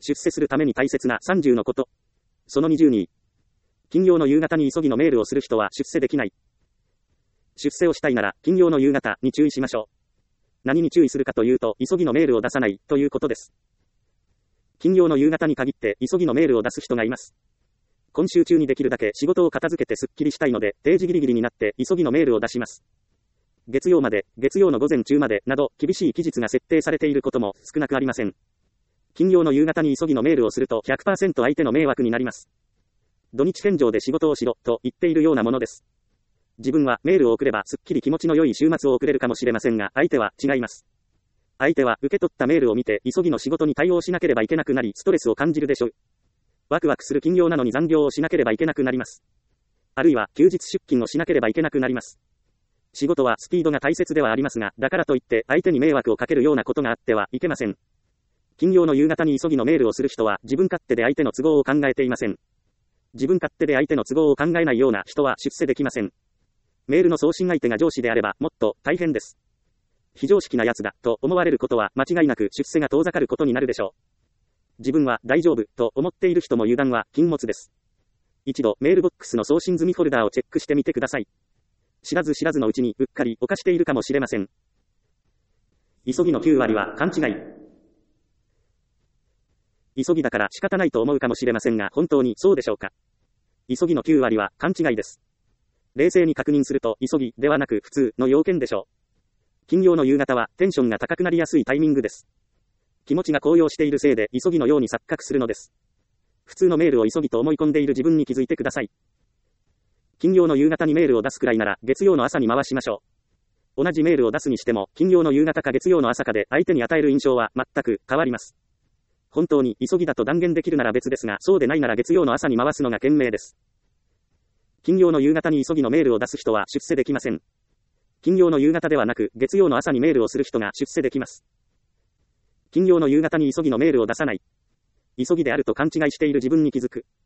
出世するために大切な30のこと。その20に、金曜の夕方に急ぎのメールをする人は出世できない。出世をしたいなら、金曜の夕方に注意しましょう。何に注意するかというと、急ぎのメールを出さないということです。金曜の夕方に限って急ぎのメールを出す人がいます。今週中にできるだけ仕事を片付けてすっきりしたいので、定時ギリギリになって急ぎのメールを出します。月曜まで、月曜の午前中までなど、厳しい期日が設定されていることも少なくありません。金曜の夕方に急ぎのメールをすると 100% 相手の迷惑になります。土日返上で仕事をしろと言っているようなものです。自分はメールを送ればすっきり気持ちの良い週末を送れるかもしれませんが、相手は違います。相手は受け取ったメールを見て急ぎの仕事に対応しなければいけなくなり、ストレスを感じるでしょう。ワクワクする金曜なのに残業をしなければいけなくなります。あるいは休日出勤をしなければいけなくなります。仕事はスピードが大切ではありますが、だからといって相手に迷惑をかけるようなことがあってはいけません。金曜の夕方に急ぎのメールをする人は自分勝手で相手の都合を考えていません。自分勝手で相手の都合を考えないような人は出世できません。メールの送信相手が上司であればもっと大変です。非常識なやつだと思われることは間違いなく出世が遠ざかることになるでしょう。自分は大丈夫と思っている人も油断は禁物です。一度メールボックスの送信済みフォルダーをチェックしてみてください。知らず知らずのうちにうっかり犯しているかもしれません。急ぎの9割は勘違い。急ぎだから仕方ないと思うかもしれませんが、本当にそうでしょうか。急ぎの9割は勘違いです。冷静に確認すると、急ぎではなく普通の要件でしょう。金曜の夕方はテンションが高くなりやすいタイミングです。気持ちが高揚しているせいで急ぎのように錯覚するのです。普通のメールを急ぎと思い込んでいる自分に気づいてください。金曜の夕方にメールを出すくらいなら月曜の朝に回しましょう。同じメールを出すにしても、金曜の夕方か月曜の朝かで相手に与える印象は全く変わります。本当に急ぎだと断言できるなら別ですが、そうでないなら月曜の朝に回すのが賢明です。金曜の夕方に急ぎのメールを出す人は出世できません。金曜の夕方ではなく、月曜の朝にメールをする人が出世できます。金曜の夕方に急ぎのメールを出さない。急ぎであると勘違いしている自分に気づく。